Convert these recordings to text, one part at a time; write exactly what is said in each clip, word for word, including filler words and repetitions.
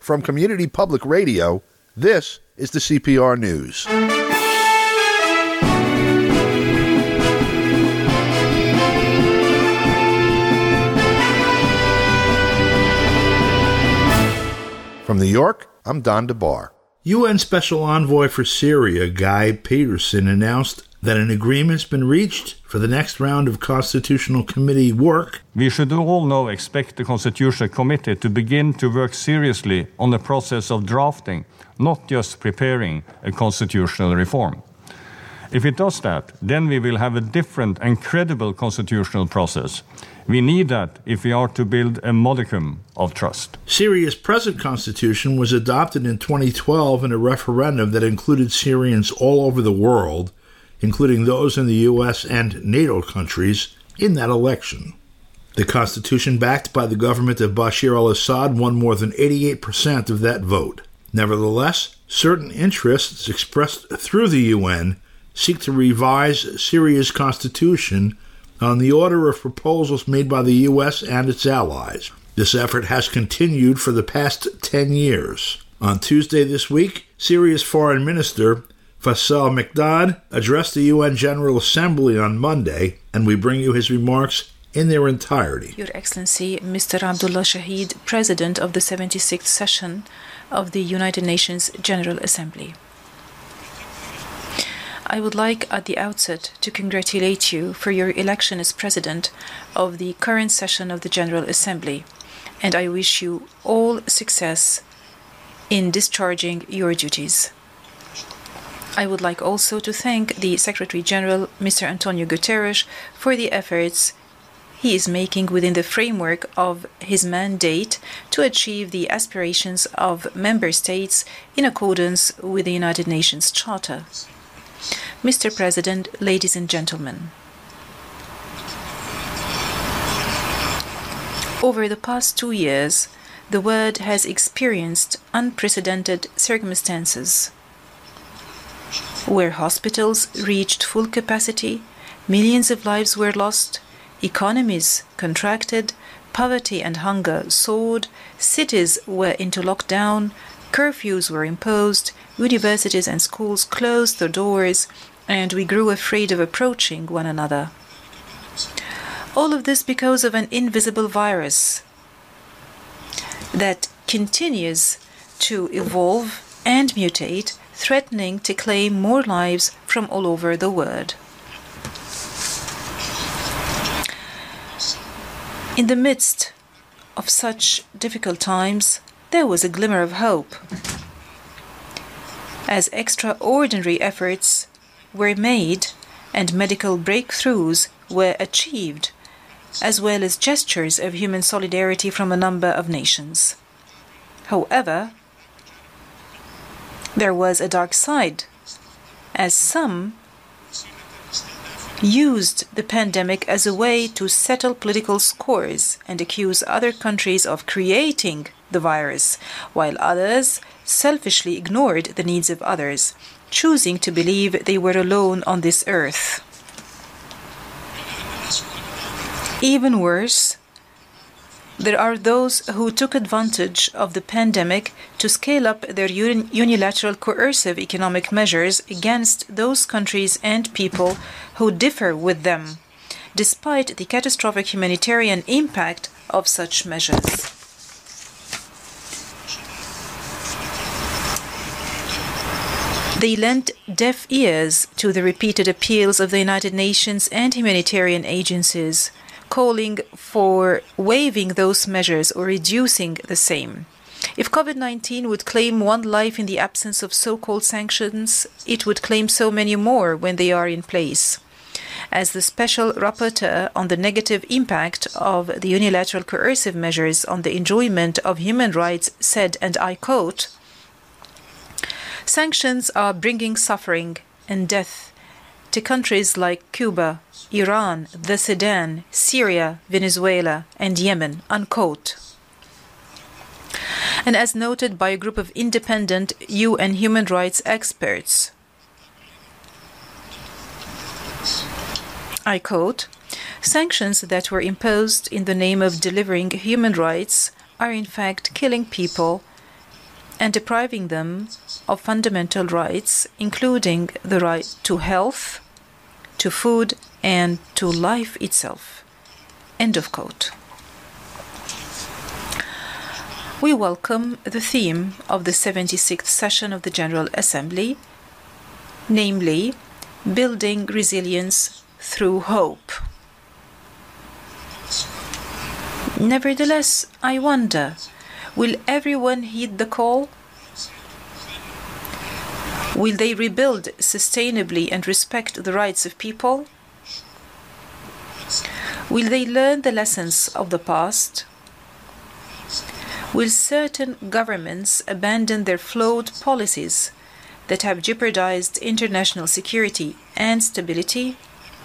From Community Public Radio, this is the C P R News. From New York, I'm Don DeBar. U N Special Envoy for Syria, Guy Peterson, announced that an agreement's been reached for the next round of Constitutional Committee work. We should all now expect the Constitutional Committee to begin to work seriously on the process of drafting, not just preparing a constitutional reform. If it does that, then we will have a different and credible constitutional process. We need that if we are to build a modicum of trust. Syria's present constitution was adopted in twenty twelve in a referendum that included Syrians all over the world, including those in the U S and NATO countries, in that election. The constitution backed by the government of Bashar al-Assad won more than eighty-eight percent of that vote. Nevertheless, certain interests expressed through the U N seek to revise Syria's constitution on the order of proposals made by the U S and its allies. This effort has continued for the past ten years. On Tuesday this week, Syria's Foreign Minister, Faisal Mekdad, addressed the U N General Assembly on Monday, and we bring you his remarks in their entirety. Your Excellency, Mister Abdullah Shahid, President of the seventy-sixth Session of the United Nations General Assembly. I would like at the outset to congratulate you for your election as President of the current session of the General Assembly, and I wish you all success in discharging your duties. I would like also to thank the Secretary General, Mister Antonio Guterres, for the efforts he is making within the framework of his mandate to achieve the aspirations of member states in accordance with the United Nations Charter. Mister President, ladies and gentlemen, over the past two years, the world has experienced unprecedented circumstances, where hospitals reached full capacity, millions of lives were lost, economies contracted, poverty and hunger soared, cities were into lockdown, curfews were imposed, universities and schools closed their doors, and we grew afraid of approaching one another. All of this because of an invisible virus that continues to evolve and mutate, threatening to claim more lives from all over the world. In the midst of such difficult times, there was a glimmer of hope, as extraordinary efforts were made and medical breakthroughs were achieved, as well as gestures of human solidarity from a number of nations. However, there was a dark side, as some used the pandemic as a way to settle political scores and accuse other countries of creating the virus, while others selfishly ignored the needs of others, choosing to believe they were alone on this earth. Even worse, there are those who took advantage of the pandemic to scale up their uni- unilateral coercive economic measures against those countries and people who differ with them, despite the catastrophic humanitarian impact of such measures. They lent deaf ears to the repeated appeals of the United Nations and humanitarian agencies, calling for waiving those measures or reducing the same. If COVID nineteen would claim one life in the absence of so-called sanctions, it would claim so many more when they are in place. As the Special Rapporteur on the negative impact of the unilateral coercive measures on the enjoyment of human rights said, and I quote, "Sanctions are bringing suffering and death to countries like Cuba, Iran, the Sudan, Syria, Venezuela, and Yemen," unquote. And as noted by a group of independent U N human rights experts, I quote, "Sanctions that were imposed in the name of delivering human rights are in fact killing people and depriving them of fundamental rights, including the right to health, to food, and to life itself. End of quote. We welcome the theme of the seventy-sixth session of the General Assembly, namely, building resilience through hope. Nevertheless, I wonder, will everyone heed the call? Will they rebuild sustainably and respect the rights of people? Will they learn the lessons of the past? Will certain governments abandon their flawed policies that have jeopardized international security and stability?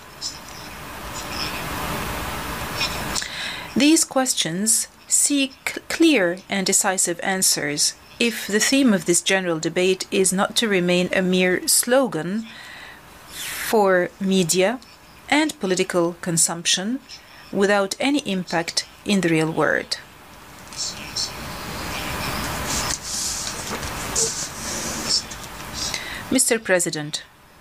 These questions seek clear and decisive answers if the theme of this general debate is not to remain a mere slogan for media and political consumption without any impact in the real world. Mister President,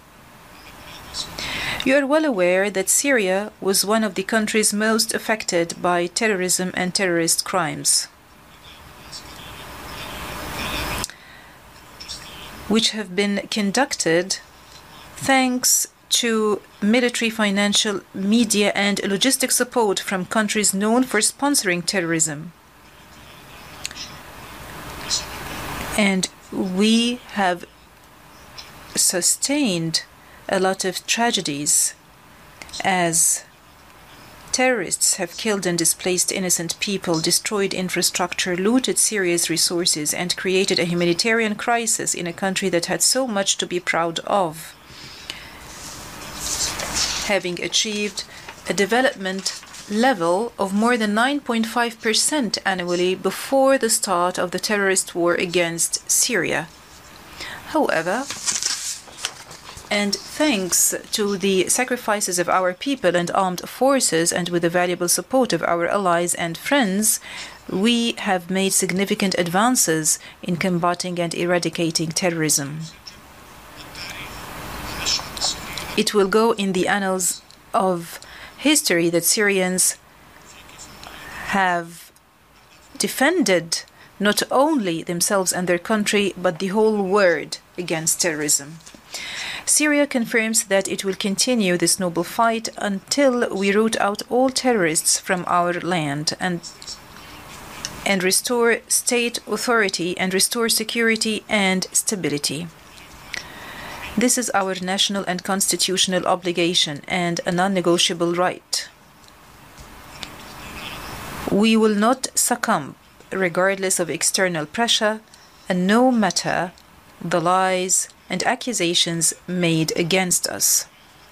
you are well aware that Syria was one of the countries most affected by terrorism and terrorist crimes, which have been conducted thanks to military, financial, media, and logistic support from countries known for sponsoring terrorism. And we have sustained a lot of tragedies as terrorists have killed and displaced innocent people, destroyed infrastructure, looted Syria's resources, and created a humanitarian crisis in a country that had so much to be proud of, having achieved a development level of more than nine point five percent annually before the start of the terrorist war against Syria. However, and thanks to the sacrifices of our people and armed forces, and with the valuable support of our allies and friends, we have made significant advances in combating and eradicating terrorism. It will go in the annals of history that Syrians have defended not only themselves and their country, but the whole world against terrorism. Syria confirms that it will continue this noble fight until we root out all terrorists from our land and, and restore state authority and restore security and stability. This is our national and constitutional obligation and a non-negotiable right. We will not succumb regardless of external pressure and no matter the lies and accusations made against us.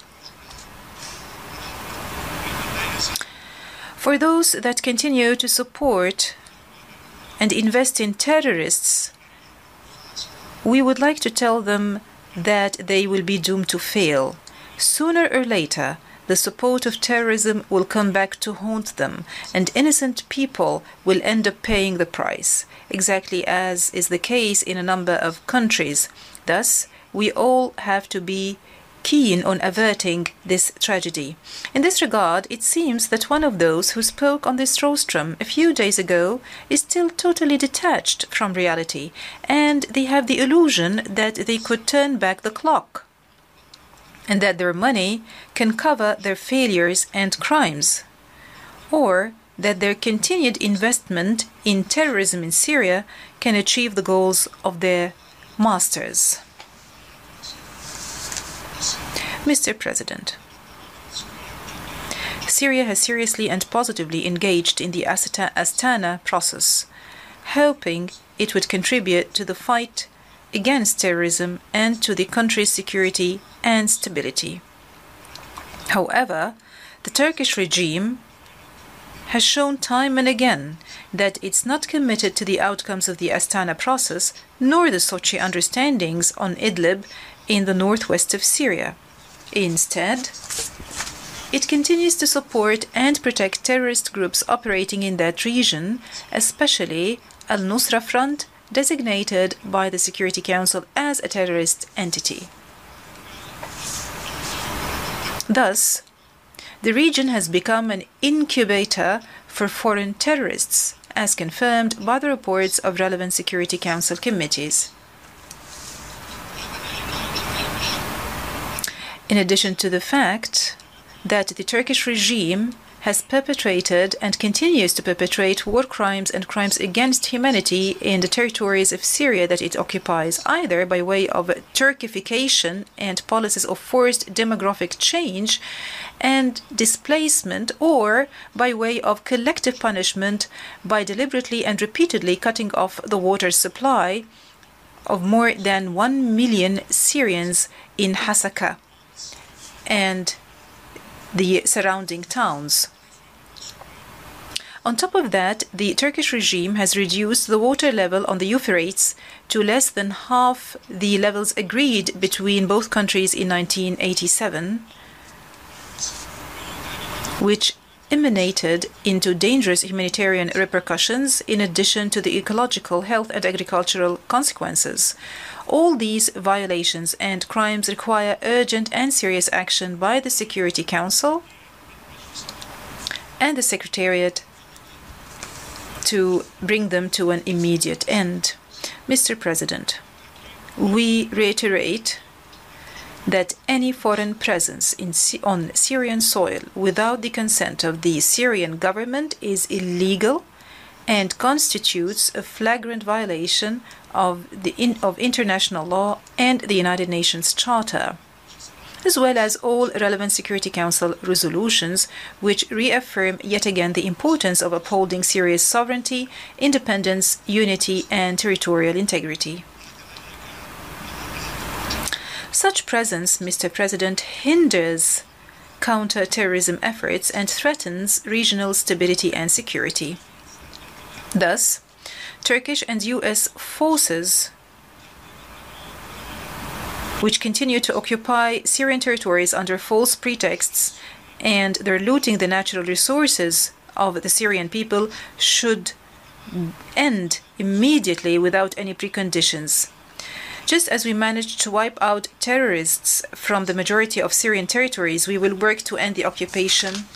For those that continue to support and invest in terrorists, we would like to tell them that they will be doomed to fail. Sooner or later, the support of terrorism will come back to haunt them, and innocent people will end up paying the price, exactly as is the case in a number of countries. Thus, we all have to be keen on averting this tragedy. In this regard, it seems that one of those who spoke on this rostrum a few days ago is still totally detached from reality, and they have the illusion that they could turn back the clock, and that their money can cover their failures and crimes, or that their continued investment in terrorism in Syria can achieve the goals of their masters. Mister President, Syria has seriously and positively engaged in the Astana process, hoping it would contribute to the fight against terrorism and to the country's security and stability. However, the Turkish regime has shown time and again that it's not committed to the outcomes of the Astana process nor the Sochi understandings on Idlib in the northwest of Syria. Instead, it continues to support and protect terrorist groups operating in that region, especially Al-Nusra Front designated by the Security Council as a terrorist entity. Thus, the region has become an incubator for foreign terrorists, as confirmed by the reports of relevant Security Council committees. In addition to the fact that the Turkish regime has perpetrated and continues to perpetrate war crimes and crimes against humanity in the territories of Syria that it occupies, either by way of Turkification and policies of forced demographic change and displacement, or by way of collective punishment by deliberately and repeatedly cutting off the water supply of more than one million Syrians in Hasaka and the surrounding towns. On top of that, the Turkish regime has reduced the water level on the Euphrates to less than half the levels agreed between both countries in nineteen eighty-seven, which emanated into dangerous humanitarian repercussions in addition to the ecological, health and agricultural consequences. All these violations and crimes require urgent and serious action by the Security Council and the Secretariat to bring them to an immediate end. Mister President, we reiterate that any foreign presence in, on Syrian soil without the consent of the Syrian government is illegal and constitutes a flagrant violation of, the in, of international law and the United Nations Charter, as well as all relevant Security Council resolutions, which reaffirm yet again the importance of upholding Syria's sovereignty, independence, unity, and territorial integrity. Such presence, Mister President, hinders counter-terrorism efforts and threatens regional stability and security. Thus, Turkish and U S forces which continue to occupy Syrian territories under false pretexts and they're looting the natural resources of the Syrian people should end immediately without any preconditions. Just as we managed to wipe out terrorists from the majority of Syrian territories, we will work to end the occupation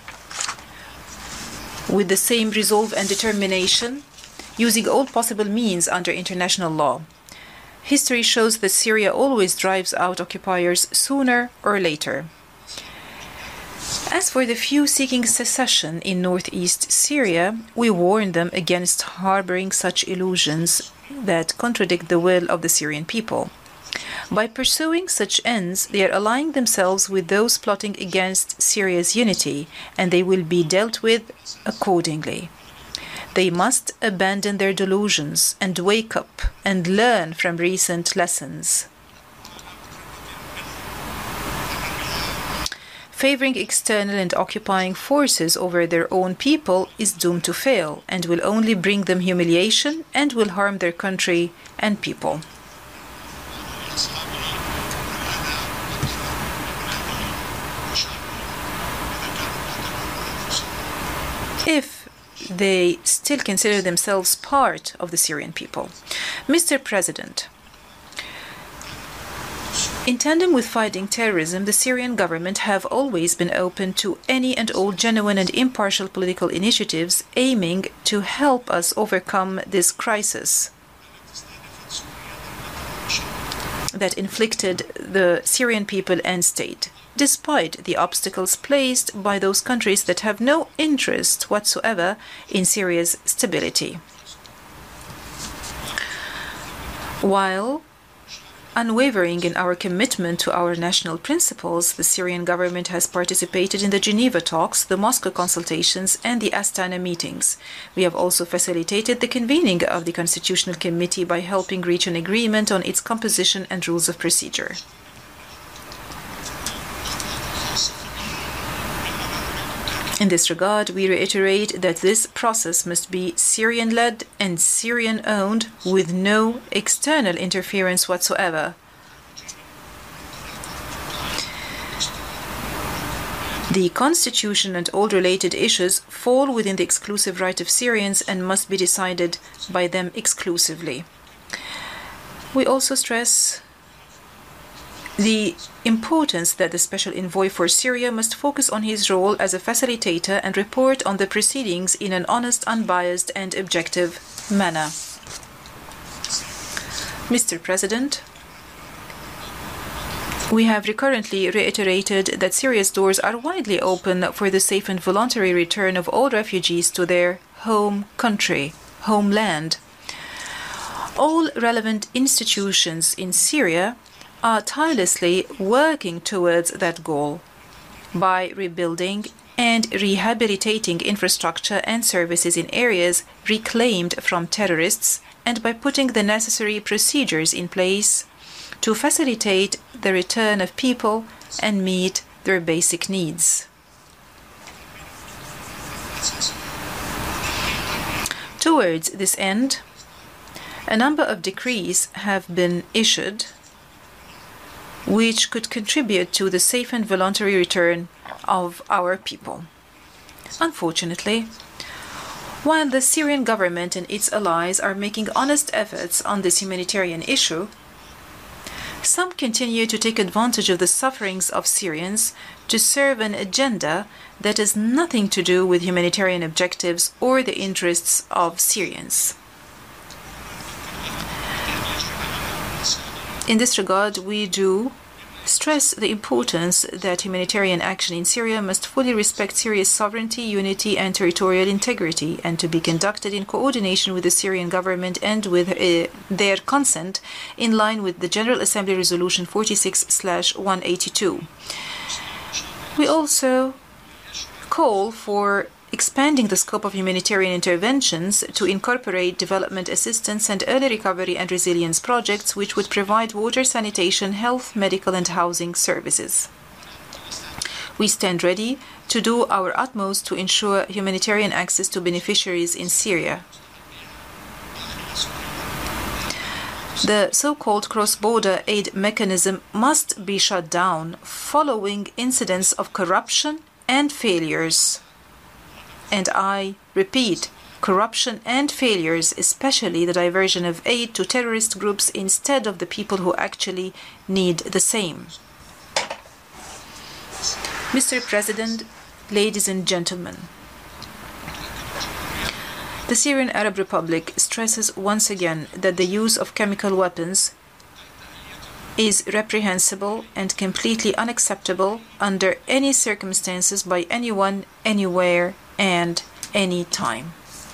with the same resolve and determination, using all possible means under international law. History shows that Syria always drives out occupiers sooner or later. As for the few seeking secession in northeast Syria, we warn them against harboring such illusions that contradict the will of the Syrian people. By pursuing such ends, they are allying themselves with those plotting against Syria's unity, and they will be dealt with accordingly. They must abandon their delusions and wake up and learn from recent lessons. Favoring external and occupying forces over their own people is doomed to fail and will only bring them humiliation and will harm their country and people. If they still consider themselves part of the Syrian people. Mister President, in tandem with fighting terrorism, the Syrian government have always been open to any and all genuine and impartial political initiatives aiming to help us overcome this crisis that inflicted the Syrian people and state, despite the obstacles placed by those countries that have no interest whatsoever in Syria's stability. While unwavering in our commitment to our national principles, the Syrian government has participated in the Geneva talks, the Moscow consultations, and the Astana meetings. We have also facilitated the convening of the Constitutional Committee by helping reach an agreement on its composition and rules of procedure. In this regard, we reiterate that this process must be Syrian-led and Syrian-owned with no external interference whatsoever. The constitution and all related issues fall within the exclusive right of Syrians and must be decided by them exclusively. We also stress the importance that the Special Envoy for Syria must focus on his role as a facilitator and report on the proceedings in an honest, unbiased and objective manner. Mister President, we have recurrently reiterated that Syria's doors are widely open for the safe and voluntary return of all refugees to their home country, homeland. All relevant institutions in Syria are tirelessly working towards that goal by rebuilding and rehabilitating infrastructure and services in areas reclaimed from terrorists and by putting the necessary procedures in place to facilitate the return of people and meet their basic needs. Towards this end, a number of decrees have been issued which could contribute to the safe and voluntary return of our people. Unfortunately, while the Syrian government and its allies are making honest efforts on this humanitarian issue, some continue to take advantage of the sufferings of Syrians to serve an agenda that has nothing to do with humanitarian objectives or the interests of Syrians. In this regard, we do stress the importance that humanitarian action in Syria must fully respect Syria's sovereignty, unity, and territorial integrity, and to be conducted in coordination with the Syrian government and with uh, their consent, in line with the General Assembly Resolution forty-six slash one eighty-two. We also call for expanding the scope of humanitarian interventions to incorporate development assistance and early recovery and resilience projects which would provide water, sanitation, health, medical and housing services. We stand ready to do our utmost to ensure humanitarian access to beneficiaries in Syria. The so-called cross-border aid mechanism must be shut down following incidents of corruption and failures. And I repeat, corruption and failures, especially the diversion of aid to terrorist groups instead of the people who actually need the same. Mister President, ladies and gentlemen, the Syrian Arab Republic stresses once again that the use of chemical weapons is reprehensible and completely unacceptable under any circumstances by anyone, anywhere, and any time.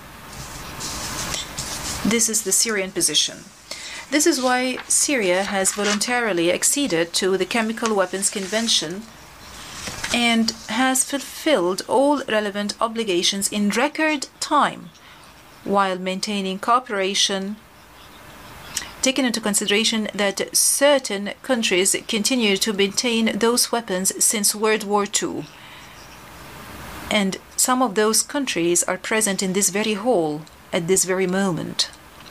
This is the Syrian position. This is why Syria has voluntarily acceded to the Chemical Weapons Convention and has fulfilled all relevant obligations in record time while maintaining cooperation, taking into consideration that certain countries continue to maintain those weapons since World War Two. And some of those countries are present in this very hall at this very moment.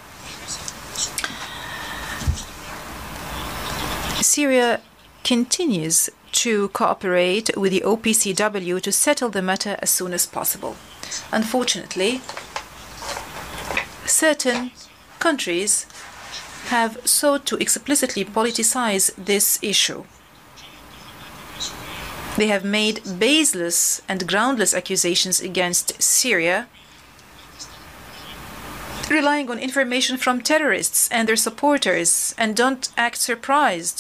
Syria continues to cooperate with the O P C W to settle the matter as soon as possible. Unfortunately, certain countries have sought to explicitly politicize this issue. They have made baseless and groundless accusations against Syria, relying on information from terrorists and their supporters, and don't act surprised.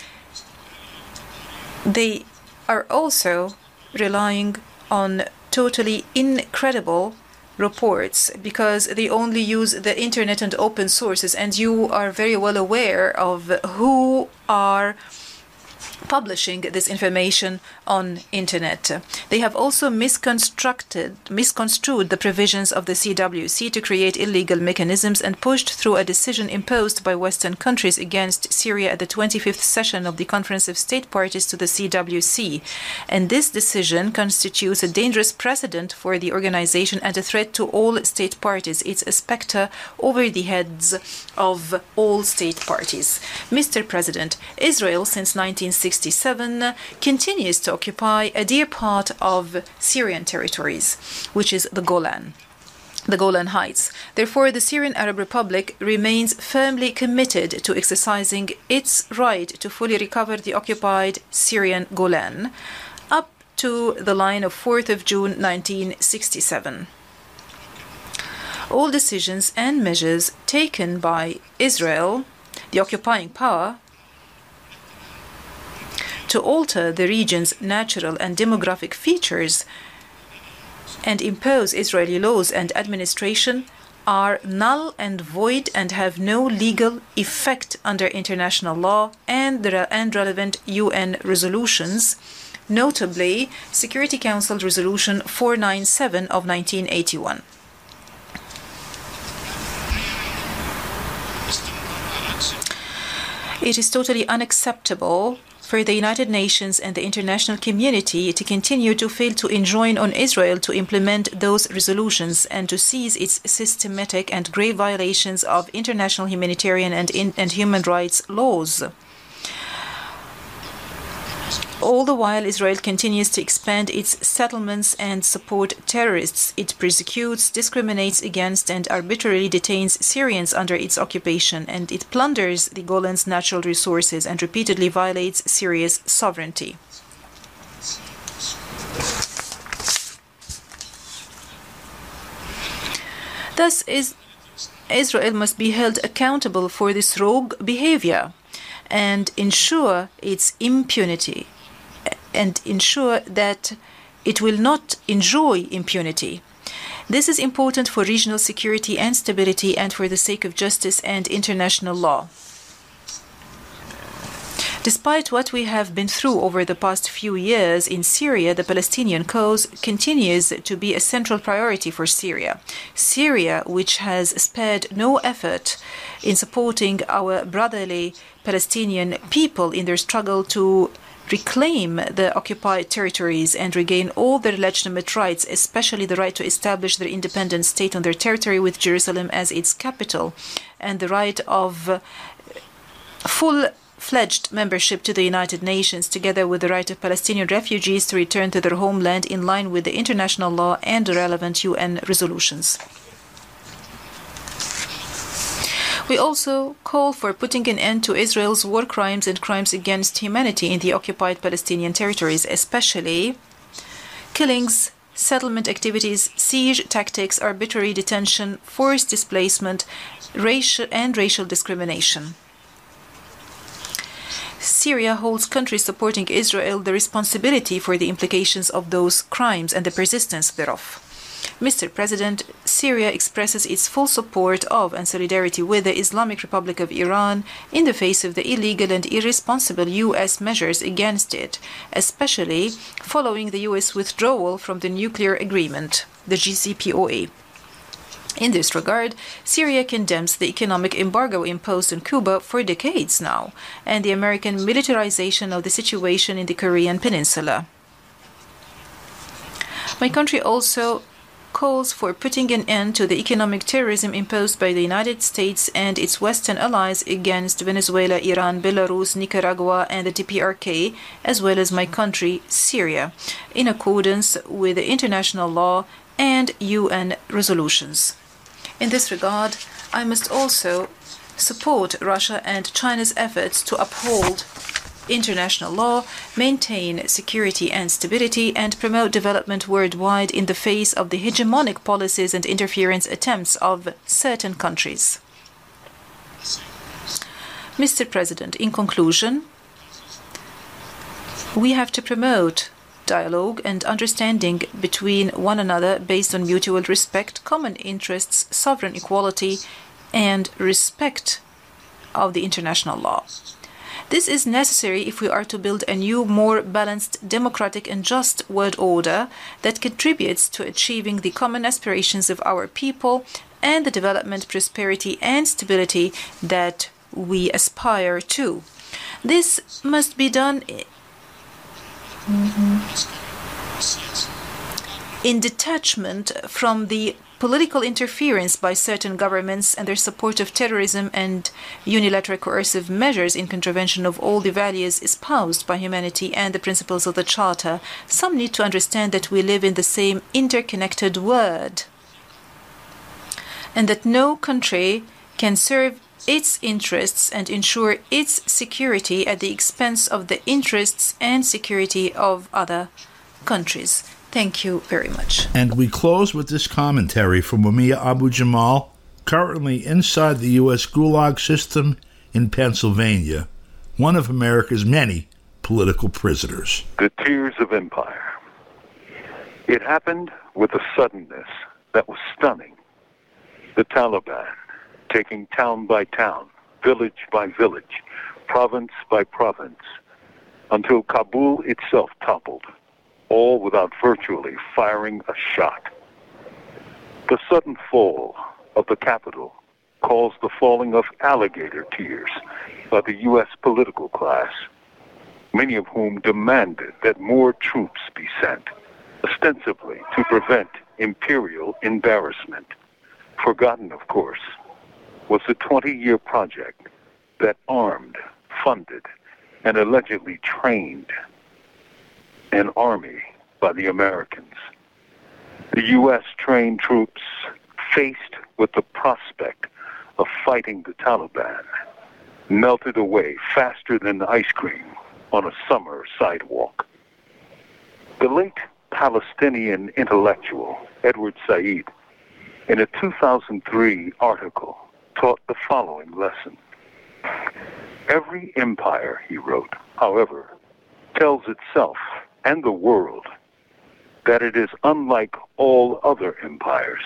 They are also relying on totally incredible reports because they only use the internet and open sources, and you are very well aware of who are publishing this information on internet. They have also misconstructed, misconstrued the provisions of the C W C to create illegal mechanisms and pushed through a decision imposed by Western countries against Syria at the twenty-fifth session of the Conference of State Parties to the C W C. And this decision constitutes a dangerous precedent for the organization and a threat to all state parties. It's a specter over the heads of all state parties. Mister President, Israel since nineteen sixty sixty-seven, continues to occupy a dear part of Syrian territories, which is the Golan. The Golan Heights. Therefore, the Syrian Arab Republic remains firmly committed to exercising its right to fully recover the occupied Syrian Golan up to the line of fourth of June nineteen sixty-seven. All decisions and measures taken by Israel, the occupying power, to alter the region's natural and demographic features and impose Israeli laws and administration are null and void and have no legal effect under international law and, the, and relevant U N resolutions, notably Security Council Resolution four ninety-seven of nineteen eighty-one. It is totally unacceptable for the United Nations and the international community to continue to fail to enjoin on Israel to implement those resolutions and to seize its systematic and grave violations of international humanitarian and, in, and human rights laws. All the while, Israel continues to expand its settlements and support terrorists. It persecutes, discriminates against, and arbitrarily detains Syrians under its occupation, and it plunders the Golan's natural resources and repeatedly violates Syria's sovereignty. Thus, is Israel must be held accountable for this rogue behavior and ensure its impunity. and ensure that it will not enjoy impunity. This is important for regional security and stability and for the sake of justice and international law. Despite what we have been through over the past few years in Syria, the Palestinian cause continues to be a central priority for Syria. Syria, which has spared no effort in supporting our brotherly Palestinian people in their struggle to reclaim the occupied territories and regain all their legitimate rights, especially the right to establish their independent state on their territory with Jerusalem as its capital, and the right of full-fledged membership to the United Nations, together with the right of Palestinian refugees to return to their homeland in line with the international law and the relevant U N resolutions. We also call for putting an end to Israel's war crimes and crimes against humanity in the occupied Palestinian territories, especially killings, settlement activities, siege tactics, arbitrary detention, forced displacement, racial and racial discrimination. Syria holds countries supporting Israel the responsibility for the implications of those crimes and the persistence thereof. Mister President, Syria expresses its full support of and solidarity with the Islamic Republic of Iran in the face of the illegal and irresponsible U S measures against it, especially following the U S withdrawal from the nuclear agreement, the J C P O A. In this regard, Syria condemns the economic embargo imposed on Cuba for decades now, and the American militarization of the situation in the Korean Peninsula. My country also calls for putting an end to the economic terrorism imposed by the United States and its Western allies against Venezuela, Iran, Belarus, Nicaragua, and the D P R K, as well as my country, Syria, in accordance with the international law and U N resolutions. In this regard, I must also support Russia and China's efforts to uphold international law, maintain security and stability, and promote development worldwide in the face of the hegemonic policies and interference attempts of certain countries. Mister President, in conclusion, we have to promote dialogue and understanding between one another based on mutual respect, common interests, sovereign equality, and respect of the international law. This is necessary if we are to build a new, more balanced, democratic and just world order that contributes to achieving the common aspirations of our people and the development, prosperity and stability that we aspire to. This must be done in detachment from the political interference by certain governments and their support of terrorism and unilateral coercive measures in contravention of all the values espoused by humanity and the principles of the Charter, some need to understand that we live in the same interconnected world, and that no country can serve its interests and ensure its security at the expense of the interests and security of other countries. Thank you very much. And we close with this commentary from Mumia Abu-Jamal, currently inside the U S Gulag system in Pennsylvania, one of America's many political prisoners. The tears of empire. It happened with a suddenness that was stunning. The Taliban, taking town by town, village by village, province by province, until Kabul itself toppled, all without virtually firing a shot. The sudden fall of the capital caused the falling of alligator tears by the U S political class, many of whom demanded that more troops be sent, ostensibly to prevent imperial embarrassment. Forgotten, of course, was the twenty-year project that armed, funded, and allegedly trained an army by the Americans. The U S trained troops, faced with the prospect of fighting the Taliban, melted away faster than ice cream on a summer sidewalk. The late Palestinian intellectual Edward Said, in a two thousand three article, taught the following lesson. Every empire, he wrote, however, tells itself and the world that it is unlike all other empires,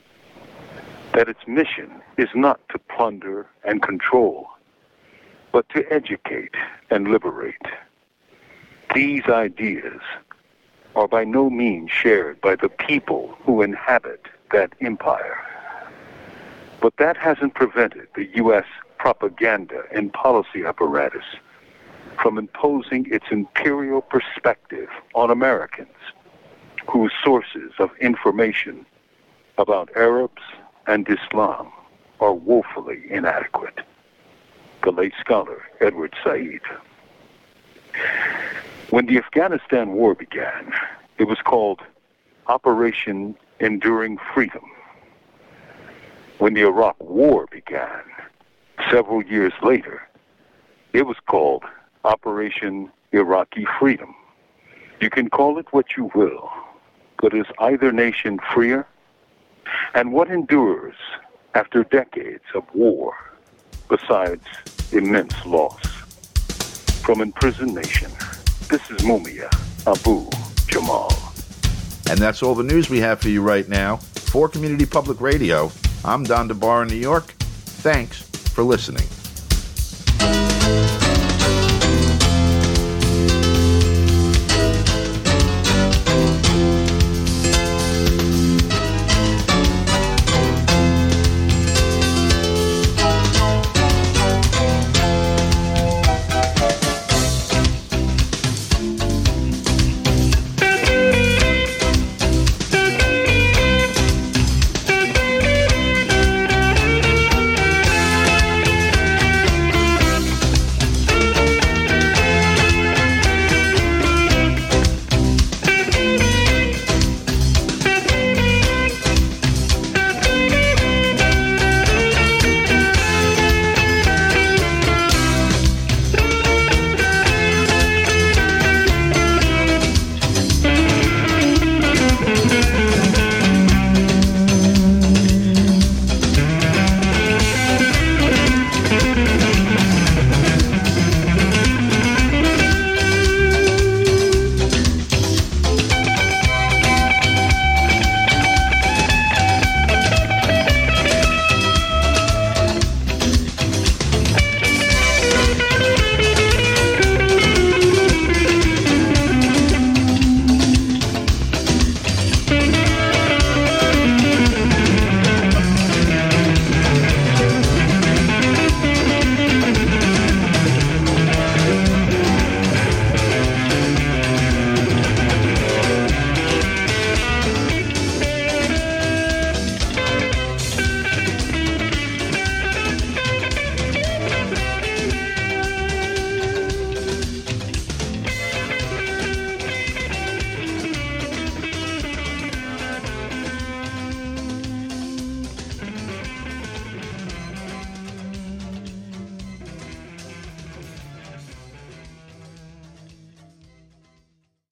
that its mission is not to plunder and control, but to educate and liberate. These ideas are by no means shared by the people who inhabit that empire. But that hasn't prevented the U S propaganda and policy apparatus from imposing its imperial perspective on Americans, whose sources of information about Arabs and Islam are woefully inadequate. The late scholar Edward Said. When the Afghanistan War began, it was called Operation Enduring Freedom. When the Iraq War began, several years later, it was called Operation Iraqi Freedom. You can call it what you will, but is either nation freer? And what endures after decades of war, besides immense loss? From Imprisoned Nation, this is Mumia Abu-Jamal. And that's all the news we have for you right now. For Community Public Radio, I'm Don DeBar in New York. Thanks for listening.